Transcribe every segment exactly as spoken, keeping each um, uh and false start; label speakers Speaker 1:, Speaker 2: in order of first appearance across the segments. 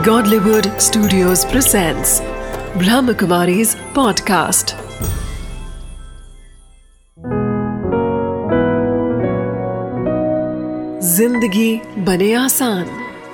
Speaker 1: Godlywood Studios presents Brahmakumari's podcast. जिंदगी बने आसान।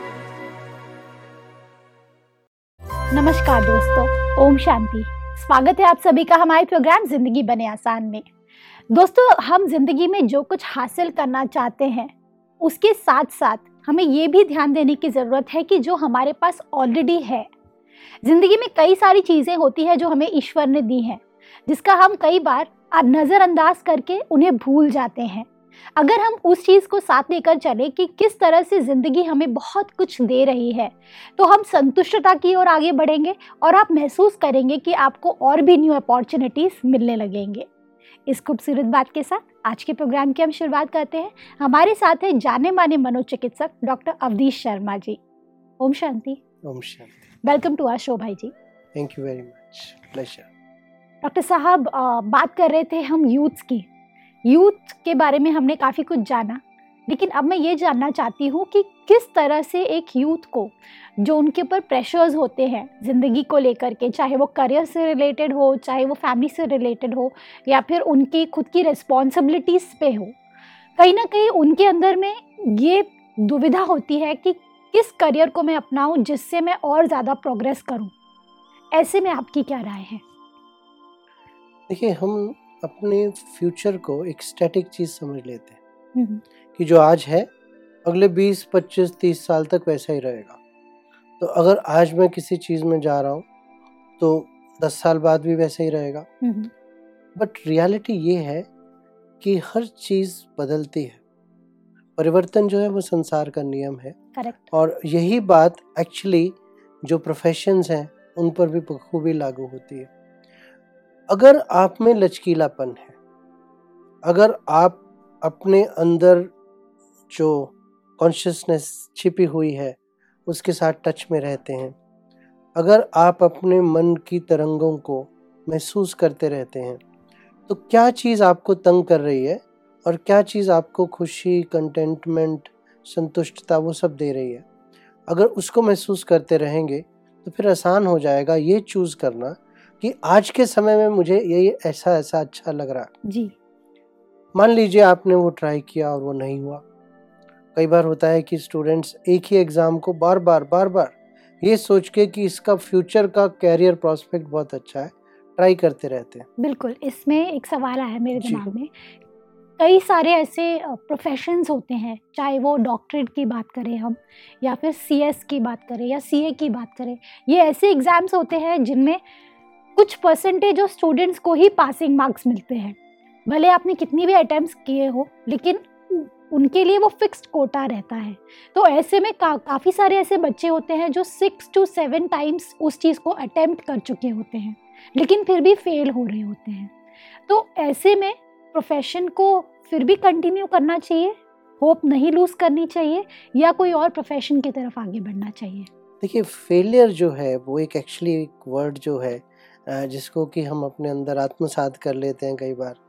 Speaker 2: नमस्कार दोस्तों, ओम शांति। स्वागत है आप सभी का हमारे प्रोग्राम जिंदगी बने आसान में। दोस्तों, हम जिंदगी में जो कुछ हासिल करना चाहते हैं उसके साथ साथ हमें ये भी ध्यान देने की ज़रूरत है कि जो हमारे पास ऑलरेडी है। ज़िंदगी में कई सारी चीज़ें होती हैं जो हमें ईश्वर ने दी हैं, जिसका हम कई बार नज़रअंदाज करके उन्हें भूल जाते हैं। अगर हम उस चीज़ को साथ लेकर चले कि किस तरह से ज़िंदगी हमें बहुत कुछ दे रही है, तो हम संतुष्टता की ओर आगे बढ़ेंगे और आप महसूस करेंगे कि आपको और भी न्यू अपॉर्चुनिटीज़ मिलने लगेंगे। इस खूबसूरत बात के साथ आज के प्रोग्राम की हम शुरुआत करते हैं। हमारे साथ है जाने माने मनोचिकित्सक doctor Awadhish Sharma ji. Om Shanti.
Speaker 3: Om Shanti.
Speaker 2: Welcome to our show भाई जी।
Speaker 3: Thank you very much, pleasure.
Speaker 2: Doctor साहब, बात कर रहे थे हम यूथ की। यूथ के बारे में हमने काफ़ी कुछ जाना, लेकिन अब मैं ये जानना चाहती हूँ कि किस तरह से एक यूथ को जो उनके ऊपर प्रेशर्स होते हैं ज़िंदगी को लेकर के, चाहे वो करियर से रिलेटेड हो, चाहे वो फैमिली से रिलेटेड हो, या फिर उनकी खुद की रिस्पॉन्सिबिलिटीज़ पे हो, कहीं ना कहीं उनके अंदर में ये दुविधा होती है कि किस करियर को मैं अपनाऊं जिससे मैं और ज़्यादा प्रोग्रेस करूं। ऐसे में आपकी क्या राय है?
Speaker 3: देखिए, हम अपने फ्यूचर को एक स्टैटिक चीज़ समझ लेते हैं कि जो आज है अगले बीस, पच्चीस, तीस साल तक वैसा ही रहेगा। तो अगर आज मैं किसी चीज़ में जा रहा हूँ तो दस साल बाद भी वैसा ही रहेगा। बट रियलिटी ये है कि हर चीज़ बदलती है। परिवर्तन जो है वो संसार का नियम है।
Speaker 2: करेक्ट।
Speaker 3: और यही बात एक्चुअली जो प्रोफेशंस हैं उन पर भी बखूबी लागू होती है। अगर आप में लचकीलापन है, अगर आप अपने अंदर जो कॉन्शियसनेस छिपी हुई है उसके साथ टच में रहते हैं, अगर आप अपने मन की तरंगों को महसूस करते रहते हैं, तो क्या चीज़ आपको तंग कर रही है और क्या चीज़ आपको खुशी, कंटेंटमेंट, संतुष्टता वो सब दे रही है, अगर उसको महसूस करते रहेंगे तो फिर आसान हो जाएगा ये चूज़ करना कि आज के समय में मुझे ये ऐसा ऐसा अच्छा लग रहा है
Speaker 2: जी।
Speaker 3: मान लीजिए आपने वो ट्राई किया और वो नहीं हुआ। कई बार होता है कि स्टूडेंट्स एक ही एग्ज़ाम को बार बार बार बार ये सोच के कि इसका फ्यूचर का कैरियर प्रॉस्पेक्ट बहुत अच्छा है ट्राई करते रहते हैं।
Speaker 2: बिल्कुल, इसमें एक सवाल आया मेरे दिमाग में। कई सारे ऐसे प्रोफेशंस होते हैं, चाहे वो डॉक्टरेट की बात करें हम, या फिर सीएस की बात करें, या सीए की बात करें। ये ऐसे एग्ज़ाम्स होते हैं जिनमें कुछ परसेंटेज ऑफ स्टूडेंट्स को ही पासिंग मार्क्स मिलते हैं। भले आपने कितनी भी अटेम्प्ट्स किए हो, लेकिन उनके लिए वो फिक्स्ड कोटा रहता है। तो ऐसे में का, काफ़ी सारे ऐसे बच्चे होते हैं जो सिक्स टू सेवन टाइम्स उस चीज़ को अटेम्प्ट कर चुके होते हैं, लेकिन फिर भी फेल हो रहे होते हैं। तो ऐसे में प्रोफेशन को फिर भी कंटिन्यू करना चाहिए, होप नहीं लूज़ करनी चाहिए, या कोई और प्रोफेशन की तरफ आगे बढ़ना चाहिए?
Speaker 3: देखिए, फेलियर जो है वो एक एक्चुअली एक वर्ड जो है जिसको कि हम अपने अंदर आत्मसात कर लेते हैं कई बार।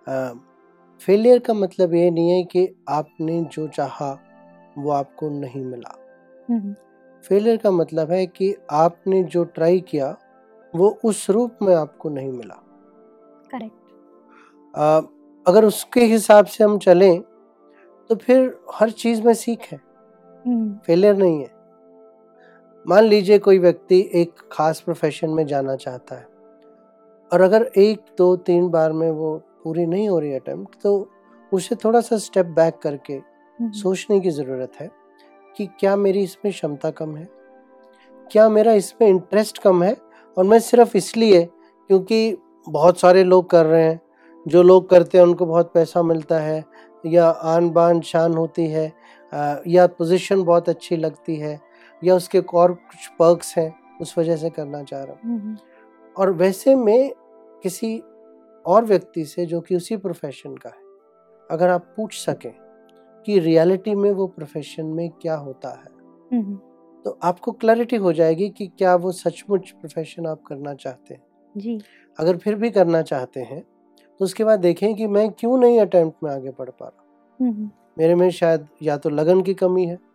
Speaker 3: फेलियर का मतलब ये नहीं है कि आपने जो चाहा वो आपको नहीं मिला। फेलियर का मतलब है कि आपने जो ट्राई किया वो उस रूप में आपको नहीं मिला।
Speaker 2: करेक्ट।
Speaker 3: अगर उसके हिसाब से हम चलें तो फिर हर चीज़ में सीख है, फेलियर नहीं है। मान लीजिए कोई व्यक्ति एक खास प्रोफेशन में जाना चाहता है और अगर एक दो तीन बार में वो पूरी नहीं हो रही अटेम्प्ट, तो उसे थोड़ा सा स्टेप बैक करके सोचने की ज़रूरत है कि क्या मेरी इसमें क्षमता कम है, क्या मेरा इसमें इंटरेस्ट कम है, और मैं सिर्फ इसलिए क्योंकि बहुत सारे लोग कर रहे हैं, जो लोग करते हैं उनको बहुत पैसा मिलता है, या आन बान शान होती है, या पोजीशन बहुत अच्छी लगती है, या उसके और कुछ पर्क्स हैं, उस वजह से करना चाह रहा हूँ। और वैसे में किसी और व्यक्ति से जो कि उसी प्रोफेशन का है, अगर आप पूछ सकें कि रियलिटी में वो प्रोफेशन में क्या होता है, तो आपको क्लैरिटी हो जाएगी कि क्या वो सचमुच प्रोफेशन आप करना चाहते हैं।
Speaker 2: जी।
Speaker 3: अगर फिर भी करना चाहते हैं तो उसके बाद देखें कि मैं क्यों नहीं अटेम्प्ट में आगे बढ़ पा रहा। मेरे में शायद या तो लगन की कमी है,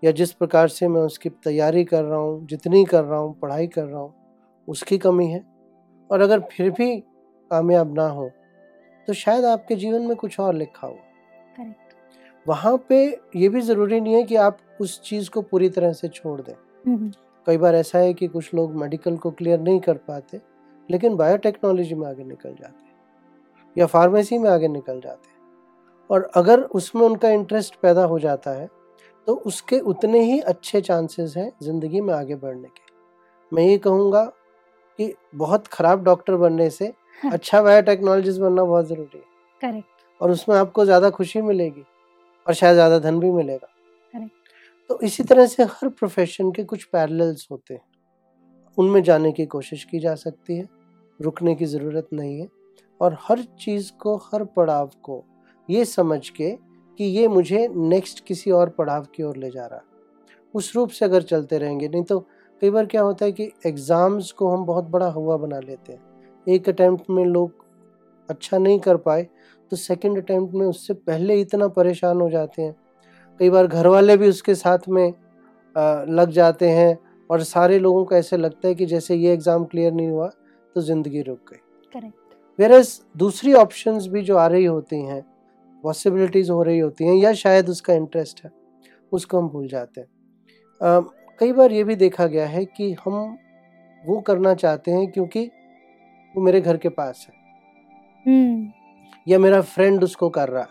Speaker 3: या जिस प्रकार से मैं उसकी तैयारी कर रहा हूँ, जितनी कर रहा हूँ, पढ़ाई कर रहा हूँ, उसकी कमी है। और अगर फिर भी कामयाब ना हो तो शायद आपके जीवन में कुछ और लिखा हो।
Speaker 2: करेक्ट।
Speaker 3: वहाँ पे ये भी ज़रूरी नहीं है कि आप उस चीज़ को पूरी तरह से छोड़ दें। कई बार ऐसा है कि कुछ लोग मेडिकल को क्लियर नहीं कर पाते लेकिन बायोटेक्नोलॉजी में आगे निकल जाते हैं या फार्मेसी में आगे निकल जाते हैं, और अगर उसमें उनका इंटरेस्ट पैदा हो जाता है तो उसके उतने ही अच्छे चांसेस हैं ज़िंदगी में आगे बढ़ने के। मैं ये कहूँगा कि बहुत ख़राब डॉक्टर बनने से अच्छा बायोटेक्नोलॉजिस्ट बनना बहुत ज़रूरी है।
Speaker 2: करेक्ट।
Speaker 3: और उसमें आपको ज़्यादा खुशी मिलेगी और शायद ज़्यादा धन भी मिलेगा।
Speaker 2: करेक्ट।
Speaker 3: तो इसी तरह से हर प्रोफेशन के कुछ पैरेलल्स होते हैं, उनमें जाने की कोशिश की जा सकती है, रुकने की ज़रूरत नहीं है। और हर चीज़ को, हर पड़ाव को ये समझ के कि ये मुझे नेक्स्ट किसी और पड़ाव की ओर ले जा रहा है, उस रूप से अगर चलते रहेंगे। नहीं तो कई बार क्या होता है कि एग्ज़ाम्स को हम बहुत बड़ा हुआ बना लेते हैं। एक अटेम्प्ट में लोग अच्छा नहीं कर पाए तो सेकंड अटेम्प्ट में उससे पहले इतना परेशान हो जाते हैं। कई बार घर वाले भी उसके साथ में आ, लग जाते हैं और सारे लोगों को ऐसे लगता है कि जैसे ये एग्ज़ाम क्लियर नहीं हुआ तो ज़िंदगी रुक गई।
Speaker 2: करेक्ट।
Speaker 3: वेयरएज़ दूसरी ऑप्शंस भी जो आ रही होती हैं, पॉसिबिलिटीज़ हो रही होती हैं, या शायद उसका इंटरेस्ट है, उसको हम भूल जाते हैं। आ, कई बार ये भी देखा गया है कि हम वो करना चाहते हैं क्योंकि वो मेरे घर के पास है,
Speaker 2: हम्म
Speaker 3: या मेरा फ्रेंड उसको कर रहा है,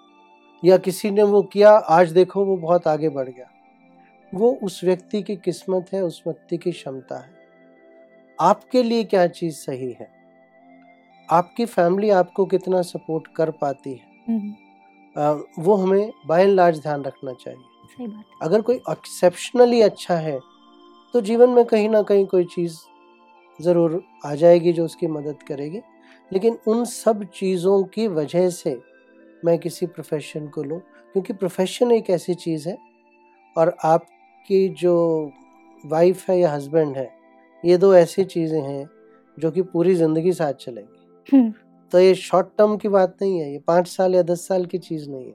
Speaker 3: या किसी ने वो किया, आज देखो वो बहुत आगे बढ़ गया। वो उस व्यक्ति की किस्मत है, उस व्यक्ति की क्षमता है। आपके लिए क्या चीज़ सही है, आपकी फैमिली आपको कितना सपोर्ट कर पाती है, आ, वो हमें बाय एंड लार्ज ध्यान रखना चाहिए।
Speaker 2: सही बात।
Speaker 3: अगर कोई एक्सेप्शनली अच्छा है तो जीवन में कहीं ना कहीं कोई चीज़ ज़रूर आ जाएगी जो उसकी मदद करेगी। लेकिन उन सब चीज़ों की वजह से मैं किसी प्रोफेशन को लूँ, क्योंकि प्रोफेशन एक ऐसी चीज़ है, और आपकी जो वाइफ है या हस्बैंड है, ये दो ऐसी चीज़ें हैं जो कि पूरी ज़िंदगी साथ चलेंगी। तो ये शॉर्ट टर्म की बात नहीं है, ये पाँच साल या दस साल की चीज़ नहीं है।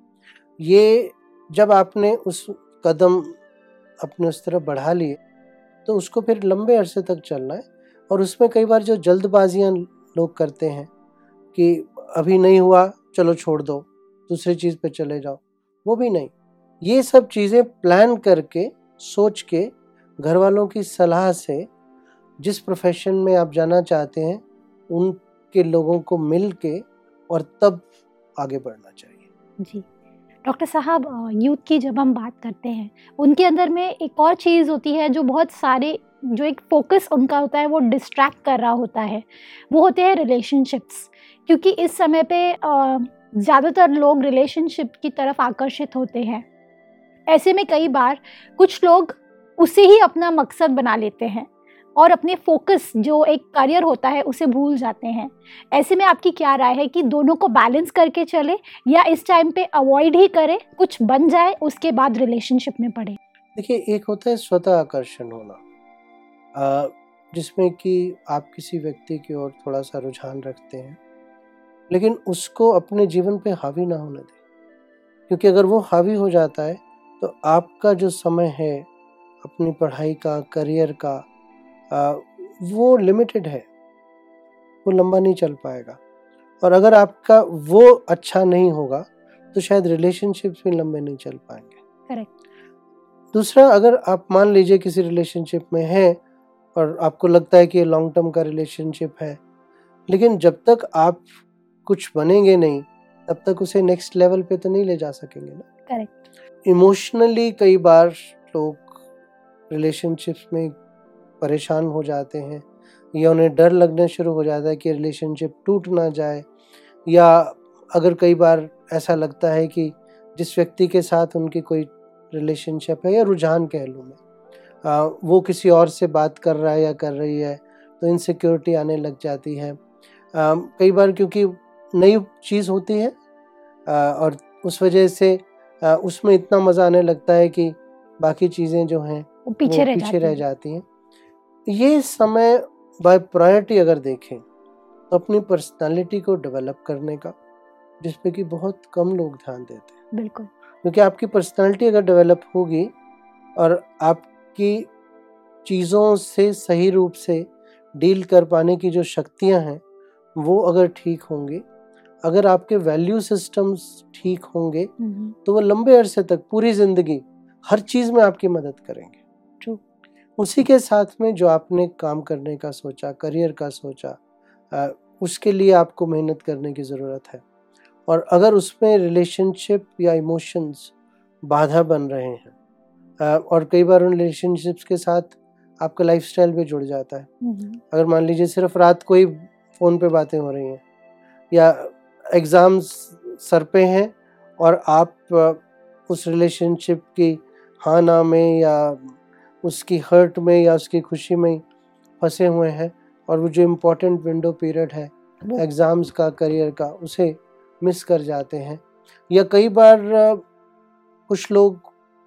Speaker 3: ये जब आपने उस कदम अपने उस तरफ बढ़ा लिए तो उसको फिर लंबे अरसे तक चलना है। और उसमें कई बार जो जल्दबाजियाँ लोग करते हैं कि अभी नहीं हुआ चलो छोड़ दो, दूसरी चीज़ पे चले जाओ, वो भी नहीं। ये सब चीज़ें प्लान करके, सोच के, घर वालों की सलाह से, जिस प्रोफेशन में आप जाना चाहते हैं उनके लोगों को मिल के और तब आगे बढ़ना चाहिए।
Speaker 2: जी डॉक्टर साहब, यूथ की जब हम बात करते हैं उनके अंदर में एक और चीज़ होती है जो बहुत सारे, जो एक फोकस उनका होता है वो डिस्ट्रैक्ट कर रहा होता है, वो होते हैं रिलेशनशिप्स। क्योंकि इस समय पे ज़्यादातर लोग रिलेशनशिप की तरफ आकर्षित होते हैं। ऐसे में कई बार कुछ लोग उसे ही अपना मकसद बना लेते हैं और अपने फोकस, जो एक करियर होता है, उसे भूल जाते हैं। ऐसे में आपकी क्या राय है कि दोनों को बैलेंस करके चले, या इस टाइम पे अवॉइड ही करें, कुछ बन जाए उसके बाद रिलेशनशिप में पड़े?
Speaker 3: देखिए, एक होता है स्वतः आकर्षण होना, जिसमें कि आप किसी व्यक्ति की ओर थोड़ा सा रुझान रखते हैं, लेकिन उसको अपने जीवन पे हावी ना होने दें। क्योंकि अगर वो हावी हो जाता है तो आपका जो समय है अपनी पढ़ाई का, करियर का, आ, वो लिमिटेड है, वो लंबा नहीं चल पाएगा। और अगर आपका वो अच्छा नहीं होगा तो शायद रिलेशनशिप्स भी लंबे नहीं चल पाएंगे।
Speaker 2: करेक्ट।
Speaker 3: दूसरा, अगर आप मान लीजिए किसी रिलेशनशिप में हैं और आपको लगता है कि ये लॉन्ग टर्म का रिलेशनशिप है, लेकिन जब तक आप कुछ बनेंगे नहीं तब तक उसे नेक्स्ट लेवल पे तो नहीं ले जा सकेंगे ना।
Speaker 2: करेक्ट।
Speaker 3: इमोशनली कई बार लोग रिलेशनशिप्स में परेशान हो जाते हैं, या उन्हें डर लगने शुरू हो जाता है कि रिलेशनशिप टूट ना जाए, या अगर कई बार ऐसा लगता है कि जिस व्यक्ति के साथ उनकी कोई रिलेशनशिप है या रुझान कह लूँ मैं, आ, वो किसी और से बात कर रहा है या कर रही है, तो इनसिक्योरिटी आने लग जाती है। आ, कई बार क्योंकि नई चीज़ होती है आ, और उस वजह से आ, उसमें इतना मज़ा आने लगता है कि बाकी चीज़ें जो हैं
Speaker 2: वो पीछे,
Speaker 3: वो
Speaker 2: रह,
Speaker 3: पीछे
Speaker 2: जाती
Speaker 3: रह जाती हैं। ये समय बाय प्रायोरिटी अगर देखें तो अपनी पर्सनालिटी को डेवलप करने का, जिस पे कि बहुत कम लोग ध्यान देते हैं।
Speaker 2: बिल्कुल।
Speaker 3: क्योंकि आपकी पर्सनालिटी अगर डेवलप होगी और आपकी चीज़ों से सही रूप से डील कर पाने की जो शक्तियां हैं वो अगर ठीक होंगी, अगर आपके वैल्यू सिस्टम्स ठीक होंगे, तो वो लंबे अरसे तक, पूरी ज़िंदगी हर चीज़ में आपकी मदद करेंगे।
Speaker 2: True.
Speaker 3: उसी के साथ में जो आपने काम करने का सोचा, करियर का सोचा, आ, उसके लिए आपको मेहनत करने की ज़रूरत है। और अगर उसमें रिलेशनशिप या इमोशंस बाधा बन रहे हैं, आ, और कई बार उन रिलेशनशिप्स के साथ आपका लाइफस्टाइल भी जुड़ जाता है। अगर मान लीजिए सिर्फ रात को ही फ़ोन पे बातें हो रही हैं, या एग्ज़ाम्स सर पे हैं और आप उस रिलेशनशिप की हाँ ना में या उसकी हर्ट में या उसकी खुशी में फंसे हुए हैं, और वो जो इम्पोर्टेंट विंडो पीरियड है एग्ज़ाम्स का, करियर का, उसे मिस कर जाते हैं। या कई बार कुछ लोग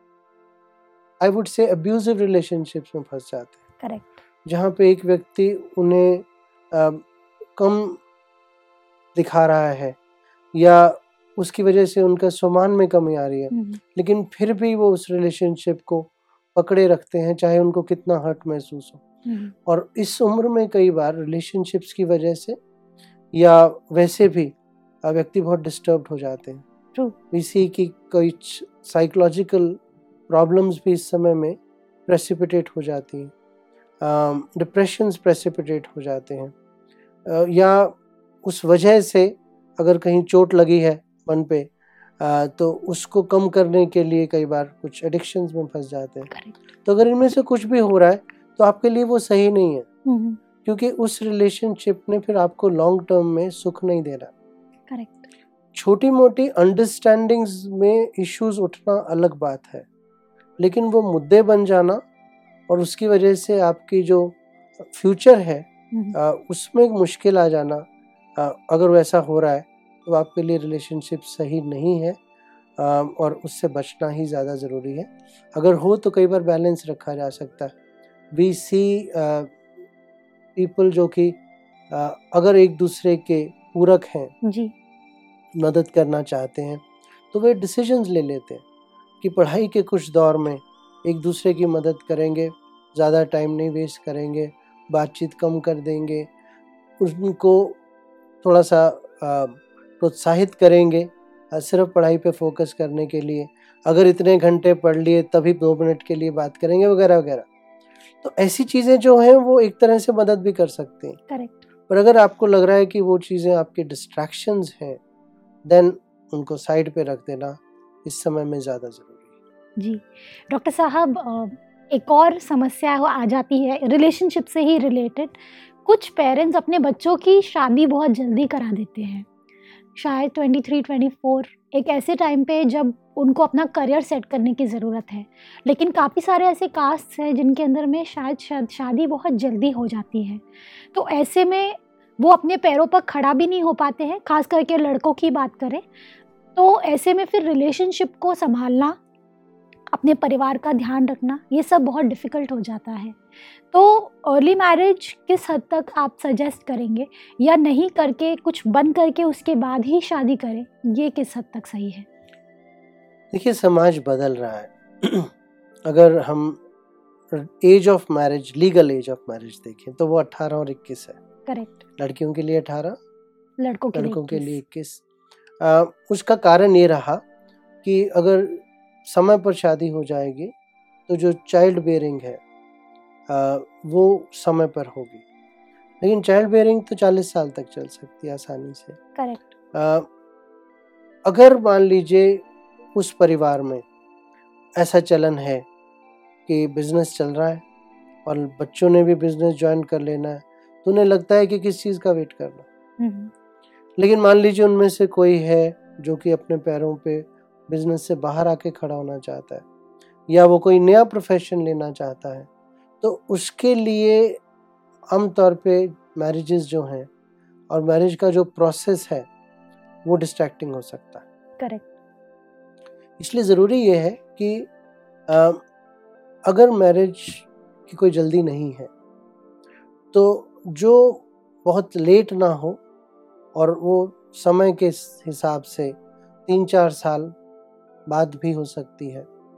Speaker 3: आई वुड से अब्यूजिव रिलेशनशिप्स में फंस जाते हैं।
Speaker 2: करेक्ट।
Speaker 3: जहाँ पे एक व्यक्ति उन्हें आ, कम दिखा रहा है या उसकी वजह से उनका सम्मान में कमी आ रही है, लेकिन फिर भी वो उस रिलेशनशिप को पकड़े रखते हैं, चाहे उनको कितना हर्ट महसूस हो। और इस उम्र में कई बार रिलेशनशिप्स की वजह से या वैसे भी व्यक्ति बहुत डिस्टर्ब्ड हो जाते हैं। इसी की कोई साइकोलॉजिकल प्रॉब्लम्स भी इस समय में प्रेसिपिटेट हो जाती हैं, डिप्रेशंस प्रेसिपिटेट हो जाते हैं, uh, या उस वजह से अगर कहीं चोट लगी है मन पे, आ, तो उसको कम करने के लिए कई बार कुछ एडिक्शंस में फंस जाते हैं। Correct. तो अगर इनमें से कुछ भी हो रहा है तो आपके लिए वो सही नहीं है, mm-hmm. क्योंकि उस रिलेशनशिप ने फिर आपको लॉन्ग टर्म में सुख नहीं दे रहा।
Speaker 2: Correct.
Speaker 3: छोटी मोटी अंडरस्टैंडिंग्स में इश्यूज उठना अलग बात है, लेकिन वो मुद्दे बन जाना और उसकी वजह से आपकी जो फ्यूचर है mm-hmm. आ, उसमें मुश्किल आ जाना, आ, अगर वैसा हो रहा है तो आपके लिए रिलेशनशिप सही नहीं है, आ, और उससे बचना ही ज़्यादा ज़रूरी है। अगर हो तो कई बार बैलेंस रखा जा सकता है। वी सी पीपल जो कि अगर एक दूसरे के पूरक हैं,
Speaker 2: जी,
Speaker 3: मदद करना चाहते हैं, तो वे डिसीजंस ले लेते हैं कि पढ़ाई के कुछ दौर में एक दूसरे की मदद करेंगे, ज़्यादा टाइम नहीं वेस्ट करेंगे, बातचीत कम कर देंगे, उनको थोड़ा सा प्रोत्साहित करेंगे सिर्फ पढ़ाई पे फोकस करने के लिए। अगर इतने घंटे पढ़ लिए तभी दो मिनट के लिए बात करेंगे, वगैरह वगैरह। तो ऐसी चीज़ें जो हैं वो एक तरह से मदद भी कर सकती हैं।
Speaker 2: करेक्ट।
Speaker 3: पर अगर आपको लग रहा है कि वो चीज़ें आपकी डिस्ट्रैक्शंस हैं, देन उनको साइड पे रख देना इस समय में ज़्यादा ज़रूरी है।
Speaker 2: जी डॉक्टर साहब, एक और समस्या आ जाती है रिलेशनशिप से ही रिलेटेड। कुछ पेरेंट्स अपने बच्चों की शादी बहुत जल्दी करा देते हैं, शायद तेईस, चौबीस, एक ऐसे टाइम पे जब उनको अपना करियर सेट करने की ज़रूरत है। लेकिन काफ़ी सारे ऐसे कास्ट हैं जिनके अंदर में शायद शादी बहुत जल्दी हो जाती है, तो ऐसे में वो अपने पैरों पर खड़ा भी नहीं हो पाते हैं, खास करके लड़कों की बात करें तो ऐसे में फिर रिलेशनशिप को संभालना, अपने परिवार का ध्यान रखना, ये सब बहुत डिफ़िकल्ट हो जाता है। तो अर्ली मैरिज किस हद तक आप सजेस्ट करेंगे, या नहीं करके कुछ बंद करके उसके बाद ही शादी करें, ये किस हद तक सही है?
Speaker 3: देखिए, समाज बदल रहा है। अगर हम age of marriage, legal age of marriage देखें तो वो अठारह और इक्कीस है।
Speaker 2: करेक्ट।
Speaker 3: लड़कियों के लिए अठारह,
Speaker 2: लड़कों के
Speaker 3: लड़कों के लिए इक्कीस। उसका कारण ये रहा कि अगर समय पर शादी हो जाएगी तो जो चाइल्ड बेयरिंग है आ, वो समय पर होगी, लेकिन चाइल्ड बेयरिंग तो चालीस साल तक चल सकती है आसानी से।
Speaker 2: करेक्ट।
Speaker 3: अगर मान लीजिए उस परिवार में ऐसा चलन है कि बिजनेस चल रहा है और बच्चों ने भी बिजनेस ज्वाइन कर लेना है, तो उन्हें लगता है कि किस चीज़ का वेट करना। लेकिन मान लीजिए उनमें से कोई है जो कि अपने पैरों पे बिजनेस से बाहर आके खड़ा होना चाहता है, या वो कोई नया प्रोफेशन लेना चाहता है, तो उसके लिए आमतौर पे मैरिजेस जो हैं और मैरिज का जो प्रोसेस है वो डिस्ट्रैक्टिंग हो सकता है।
Speaker 2: करेक्ट।
Speaker 3: इसलिए ज़रूरी ये है कि आ, अगर मैरिज की कोई जल्दी नहीं है तो जो बहुत लेट ना हो और वो समय के हिसाब से तीन चार साल बाद भी हो सकती है,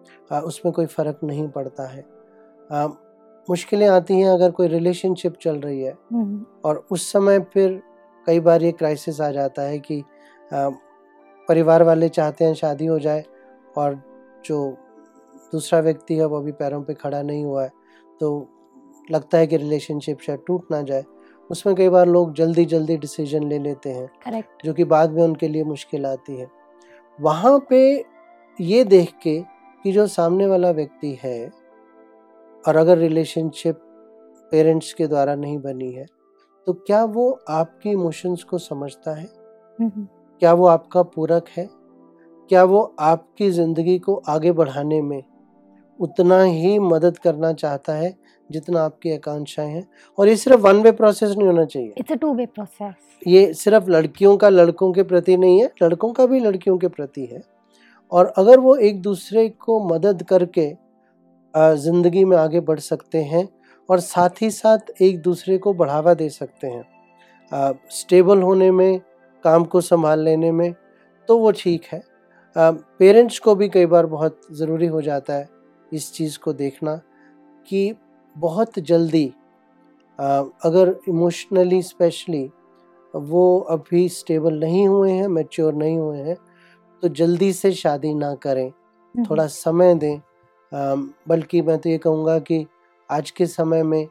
Speaker 3: आ, उसमें कोई फ़र्क नहीं पड़ता है। आ, मुश्किलें आती हैं अगर कोई रिलेशनशिप चल रही है और उस समय फिर कई बार ये क्राइसिस आ जाता है कि आ, परिवार वाले चाहते हैं शादी हो जाए और जो दूसरा व्यक्ति है वो अभी पैरों पे खड़ा नहीं हुआ है, तो लगता है कि रिलेशनशिप शायद टूट ना जाए। उसमें कई बार लोग जल्दी जल्दी डिसीजन ले लेते हैं,
Speaker 2: करेक्ट,
Speaker 3: जो कि बाद में उनके लिए मुश्किल आती है। वहाँ पे ये देख के कि जो सामने वाला व्यक्ति है और अगर रिलेशनशिप पेरेंट्स के द्वारा नहीं बनी है तो क्या वो आपकी इमोशंस को समझता है, क्या वो आपका पूरक है, क्या वो आपकी ज़िंदगी को आगे बढ़ाने में उतना ही मदद करना चाहता है जितना आपकी आकांक्षाएं हैं। और ये सिर्फ वन वे प्रोसेस नहीं होना चाहिए,
Speaker 2: it's a two way process.
Speaker 3: ये सिर्फ लड़कियों का लड़कों के प्रति नहीं है, लड़कों का भी लड़कियों के प्रति है। और अगर वो एक दूसरे को मदद करके ज़िंदगी में आगे बढ़ सकते हैं और साथ ही साथ एक दूसरे को बढ़ावा दे सकते हैं स्टेबल होने में, काम को संभाल लेने में, तो वो ठीक है। पेरेंट्स को भी कई बार बहुत ज़रूरी हो जाता है इस चीज़ को देखना कि बहुत जल्दी आ, अगर इमोशनली स्पेशली वो अभी स्टेबल नहीं हुए हैं, मैच्योर नहीं हुए हैं, तो जल्दी से शादी ना करें, थोड़ा समय दें। आ, बल्कि मैं तो ये कहूँगा कि आज के समय में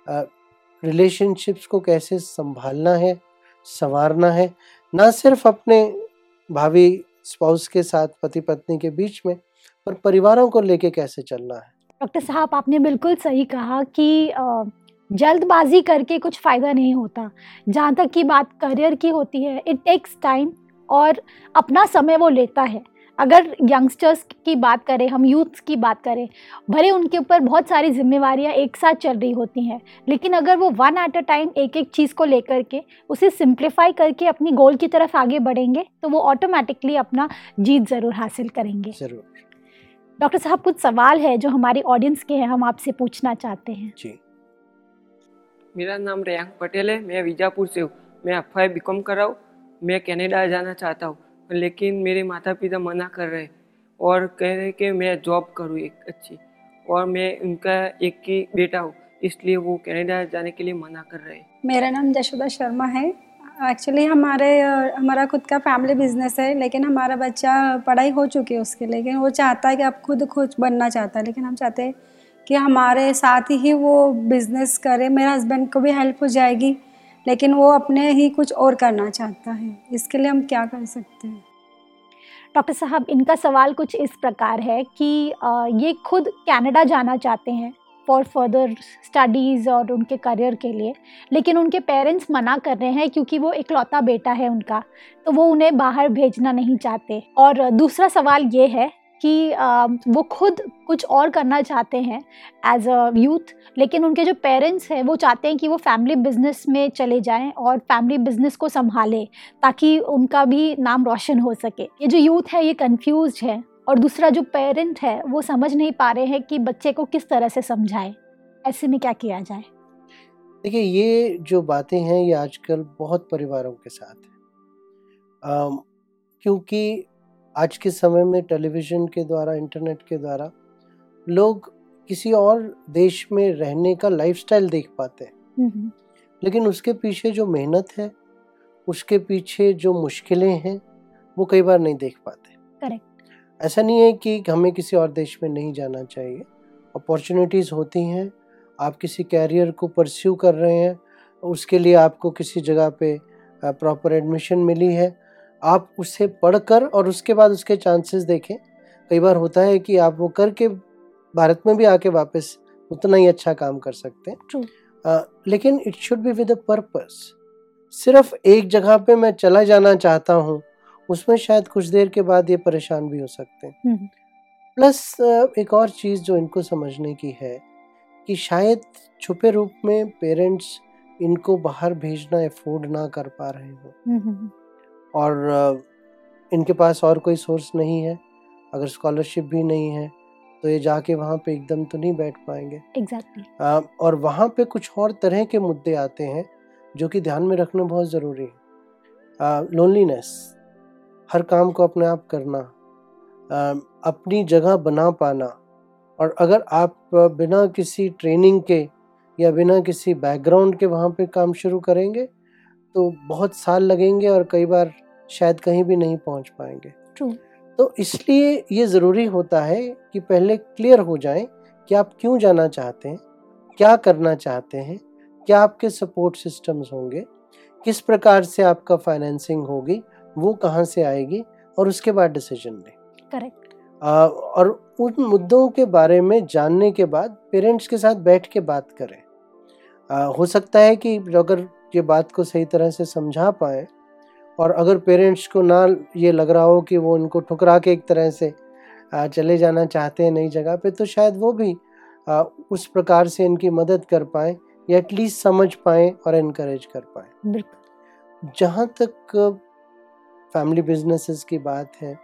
Speaker 3: रिलेशनशिप्स को कैसे संभालना है, संवारना है, ना सिर्फ अपने भावी स्पाउस के साथ, पति पत्नी के बीच में, पर परिवारों को लेके कैसे चलना है।
Speaker 2: डॉक्टर साहब, आपने बिल्कुल सही कहा कि जल्दबाजी करके कुछ फ़ायदा नहीं होता। जहाँ तक की बात करियर की होती है, इट टेक्स टाइम और अपना समय वो लेता है। अगर यंगस्टर्स की बात करें, हम यूथ्स की बात करें, भले उनके ऊपर बहुत सारी जिम्मेवारियां एक साथ चल रही होती हैं, लेकिन अगर वो वन एट अ टाइम एक एक चीज़ को लेकर के उसे सिंप्लीफाई करके अपनी गोल की तरफ आगे बढ़ेंगे तो वो ऑटोमेटिकली अपना जीत ज़रूर हासिल करेंगे।
Speaker 3: जरूर।
Speaker 2: डॉक्टर साहब, कुछ सवाल है जो हमारी ऑडियंस के हैं, हम आपसे पूछना चाहते हैं।
Speaker 3: जी।
Speaker 4: मेरा नाम रेयांक पटेल है, मैं बीजापुर से हूँ। मैं एफ आई बी कॉम कर रहा हूँ। मैं कनाडा जाना चाहता हूँ, लेकिन मेरे माता पिता मना कर रहे हैं और कह रहे हैं कि मैं जॉब करूँ एक अच्छी, और मैं उनका एक ही बेटा हूँ, इसलिए वो कनाडा जाने के लिए मना कर रहे हैं।
Speaker 5: मेरा नाम जशोदा शर्मा है। एक्चुअली हमारे हमारा खुद का फैमिली बिजनेस है, लेकिन हमारा बच्चा पढ़ाई हो चुकी है उसकी, लेकिन वो चाहता है कि अब खुद खुद बनना चाहता है, लेकिन हम चाहते हैं कि हमारे साथ ही वो बिज़नेस करे। मेरे हस्बैंड को भी हेल्प हो जाएगी, लेकिन वो अपने ही कुछ और करना चाहता है। इसके लिए हम क्या कर सकते हैं?
Speaker 2: डॉक्टर साहब, इनका सवाल कुछ इस प्रकार है कि ये खुद कनाडा जाना चाहते हैं फॉर फर्दर स्टडीज़ और उनके करियर के लिए, लेकिन उनके पेरेंट्स मना कर रहे हैं क्योंकि वो इकलौता बेटा है उनका, तो वो उन्हें बाहर भेजना नहीं चाहते। और दूसरा सवाल ये है कि वो खुद कुछ और करना चाहते हैं एज अ यूथ, लेकिन उनके जो पेरेंट्स हैं वो चाहते हैं कि वो फैमिली बिजनेस में चले जाएं और फैमिली बिजनेस को संभालें ताकि उनका भी नाम रोशन हो सके। ये जो यूथ है ये कंफ्यूज्ड है, और दूसरा जो पेरेंट है वो समझ नहीं पा रहे हैं कि बच्चे को किस तरह से समझाएं। ऐसे में क्या किया जाए?
Speaker 3: देखिए, ये जो बातें हैं ये आजकल बहुत परिवारों के साथ है, क्योंकि आज के समय में टेलीविज़न के द्वारा, इंटरनेट के द्वारा लोग किसी और देश में रहने का लाइफस्टाइल देख पाते हैं, लेकिन उसके पीछे जो मेहनत है, उसके पीछे जो मुश्किलें हैं, वो कई बार नहीं देख पाते।
Speaker 2: करेक्ट।
Speaker 3: ऐसा नहीं है कि हमें किसी और देश में नहीं जाना चाहिए, अपॉर्चुनिटीज़ होती हैं। आप किसी कैरियर को परस्यू कर रहे हैं, उसके लिए आपको किसी जगह पे प्रॉपर एडमिशन मिली है, आप उसे पढ़कर और उसके बाद उसके चांसेस देखें। कई बार होता है कि आप वो करके भारत में भी आके वापस उतना ही अच्छा काम कर सकते हैं।
Speaker 2: True.
Speaker 3: आ, लेकिन it should be with a purpose. सिर्फ एक जगह पे मैं चला जाना चाहता हूँ, उसमें शायद कुछ देर के बाद ये परेशान भी हो सकते हैं। प्लस एक और चीज़ जो इनको समझने की है कि शायद छुपे रूप में पेरेंट्स इनको बाहर भेजना अफोर्ड ना कर पा रहे हो, और इनके पास और कोई सोर्स नहीं है। अगर स्कॉलरशिप भी नहीं है तो ये जाके वहाँ पे एकदम तो नहीं बैठ पाएंगे।
Speaker 2: एग्जैक्टली।
Speaker 3: exactly. और वहाँ पे कुछ और तरह के मुद्दे आते हैं जो कि ध्यान में रखना बहुत ज़रूरी है। लोनलीनेस, हर काम को अपने आप करना, अपनी जगह बना पाना, और अगर आप बिना किसी ट्रेनिंग के या बिना किसी बैकग्राउंड के वहाँ पे काम शुरू करेंगे तो बहुत साल लगेंगे और कई बार शायद कहीं भी नहीं पहुँच पाएंगे।
Speaker 2: True.
Speaker 3: तो इसलिए ये ज़रूरी होता है कि पहले क्लियर हो जाएं कि आप क्यों जाना चाहते हैं, क्या करना चाहते हैं, क्या आपके सपोर्ट सिस्टम्स होंगे, किस प्रकार से आपका फाइनेंसिंग होगी, वो कहाँ से आएगी, और उसके बाद डिसीजन लें।
Speaker 2: करेक्ट।
Speaker 3: और उन मुद्दों के बारे में जानने के बाद पेरेंट्स के साथ बैठ के बात करें। आ, हो सकता है कि अगर ये बात को सही तरह से समझा पाए, और अगर पेरेंट्स को ना ये लग रहा हो कि वो उनको ठुकरा के एक तरह से आ, चले जाना चाहते हैं नई जगह पे, तो शायद वो भी आ, उस प्रकार से इनकी मदद कर पाएँ या एटलीस्ट समझ पाएँ और इनकरेज कर पाएँ।
Speaker 2: बिल्कुल।
Speaker 3: जहाँ तक फैमिली बिजनेसेस की बात है,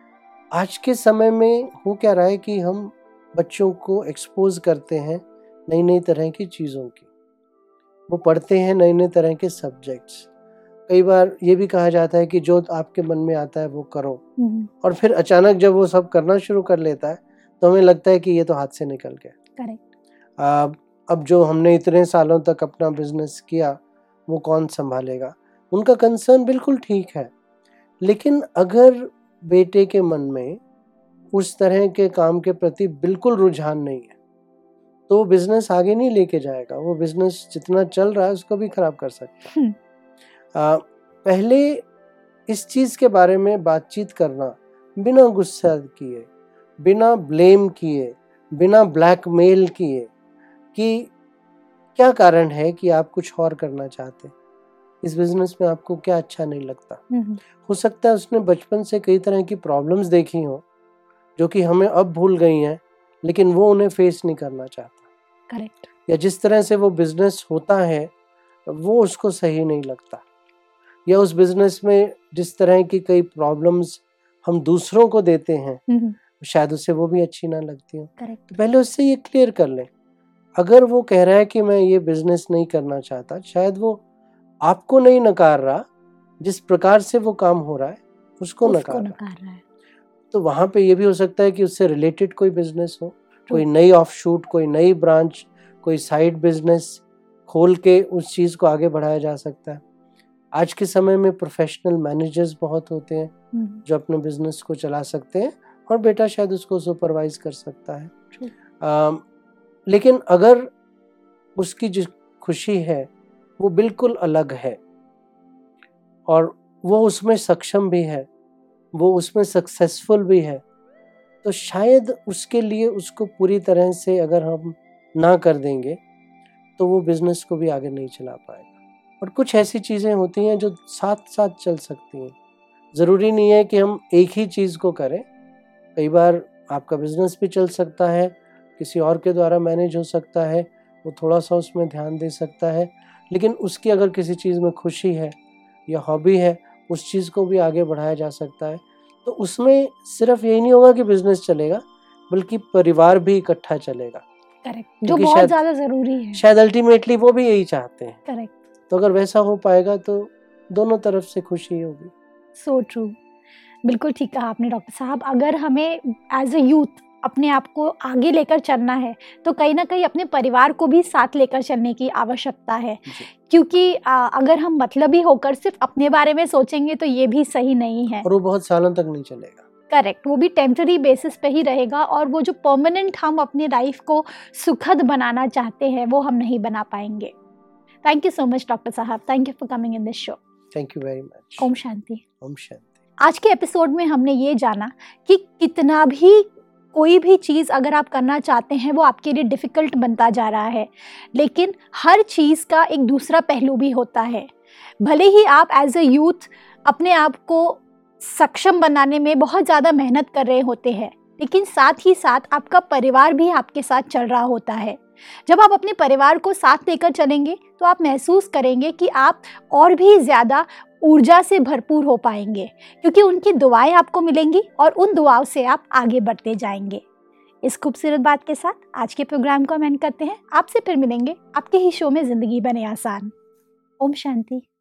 Speaker 3: आज के समय में हो क्या रहा है कि हम बच्चों को एक्सपोज करते हैं नई नई तरह की चीज़ों की, वो पढ़ते हैं नए नए तरह के सब्जेक्ट्स। कई बार ये भी कहा जाता है कि जो आपके मन में आता है वो करो, और फिर अचानक जब वो सब करना शुरू कर लेता है तो हमें लगता है कि ये तो हाथ से निकल गया।
Speaker 2: करेक्ट।
Speaker 3: अब जो हमने इतने सालों तक अपना बिजनेस किया वो कौन संभालेगा। उनका कंसर्न बिल्कुल ठीक है, लेकिन अगर बेटे के मन में उस तरह के काम के प्रति बिल्कुल रुझान नहीं है तो वो बिजनेस आगे नहीं लेके जाएगा। वो बिजनेस जितना चल रहा है उसको भी खराब कर सकता है। आ, पहले इस चीज़ के बारे में बातचीत करना, बिना गुस्सा किए, बिना ब्लेम किए, बिना ब्लैकमेल किए कि क्या कारण है कि आप कुछ और करना चाहते हैं, इस बिजनेस में आपको क्या अच्छा नहीं लगता। हो सकता है उसने बचपन से कई तरह की प्रॉब्लम्स देखी हो जो कि हमें अब भूल गई हैं, लेकिन वो उन्हें फेस नहीं करना चाहता।
Speaker 2: करेक्ट।
Speaker 3: या जिस तरह से वो बिजनेस होता है वो उसको सही नहीं लगता, या उस बिजनेस में जिस तरह की कई प्रॉब्लम्स हम दूसरों को देते हैं शायद उससे वो भी अच्छी ना लगती हो। तो पहले उससे ये क्लियर कर लें। अगर वो कह रहा है कि मैं ये बिजनेस नहीं करना चाहता, शायद वो आपको नहीं नकार रहा, जिस प्रकार से वो काम हो रहा है उसको, उसको नकार, नकार रहा है। तो वहाँ पे ये भी हो सकता है कि उससे रिलेटेड कोई बिजनेस हो, कोई नई ऑफशूट, कोई नई ब्रांच, कोई साइड बिजनेस खोल के उस चीज़ को आगे बढ़ाया जा सकता है। आज के समय में प्रोफेशनल मैनेजर्स बहुत होते हैं जो अपने बिजनेस को चला सकते हैं, और बेटा शायद उसको सुपरवाइज कर सकता है। आ, लेकिन अगर उसकी जो खुशी है वो बिल्कुल अलग है और वो उसमें सक्षम भी है, वो उसमें सक्सेसफुल भी है, तो शायद उसके लिए उसको पूरी तरह से अगर हम ना कर देंगे तो वो बिजनेस को भी आगे नहीं चला पाएगा। और कुछ ऐसी चीज़ें होती हैं जो साथ साथ चल सकती हैं। ज़रूरी नहीं है कि हम एक ही चीज़ को करें। कई बार आपका बिजनेस भी चल सकता है, किसी और के द्वारा मैनेज हो सकता है, वो थोड़ा सा उसमें ध्यान दे सकता है, लेकिन उसकी अगर किसी चीज़ में खुशी है या हॉबी है, उस चीज़ को भी आगे बढ़ाया जा सकता है। तो उसमें सिर्फ यही नहीं होगा कि बिजनेस चलेगा, बल्कि परिवार भी इकट्ठा चलेगा।
Speaker 2: करेक्ट, जो बहुत ज़्यादा ज़रूरी है।
Speaker 3: शायद अल्टीमेटली वो भी यही चाहते हैं।
Speaker 2: करेक्ट।
Speaker 3: तो अगर वैसा हो पाएगा तो दोनों तरफ से खुशी होगी।
Speaker 2: सो ट्रू, बिल्कुल ठीक कहा आपने डॉक्टर साहब। अगर हमें एज अ यूथ अपने आप को आगे लेकर चलना है तो कहीं ना कहीं अपने परिवार को भी साथ लेकर चलने की आवश्यकता है, क्योंकि आ, अगर हम मतलबी होकर सिर्फ अपने बारे में सोचेंगे तो ये भी सही नहीं है,
Speaker 3: और वो बहुत सालों तक नहीं चलेगा।
Speaker 2: करेक्ट, वो भी टेम्पररी बेसिस पे ही रहेगा, और वो जो परमानेंट हम अपने लाइफ को सुखद बनाना चाहते हैं वो हम नहीं बना पाएंगे। Thank you so much doctor साहब, thank you for coming in this show.
Speaker 3: Thank you very much.
Speaker 2: Om Shanti.
Speaker 3: Om Shanti.
Speaker 2: आज के एपिसोड में हमने ये जाना कि कितना भी कोई भी चीज़ अगर आप करना चाहते हैं वो आपके लिए डिफ़िकल्ट बनता जा रहा है, लेकिन हर चीज़ का एक दूसरा पहलू भी होता है। भले ही आप एज अ यूथ अपने आप को सक्षम बनाने में बहुत ज़्यादा मेहनत कर रहे होते हैं, लेकिन साथ ही साथ आपका परिवार भी आपके साथ चल रहा होता है। जब आप अपने परिवार को साथ लेकर चलेंगे तो आप महसूस करेंगे कि आप और भी ज़्यादा ऊर्जा से भरपूर हो पाएंगे, क्योंकि उनकी दुआएं आपको मिलेंगी और उन दुआओं से आप आगे बढ़ते जाएंगे। इस खूबसूरत बात के साथ आज के प्रोग्राम को हम एंड करते हैं। आपसे फिर मिलेंगे आपके ही शो में ज़िंदगी बने आसान। ओम शांति।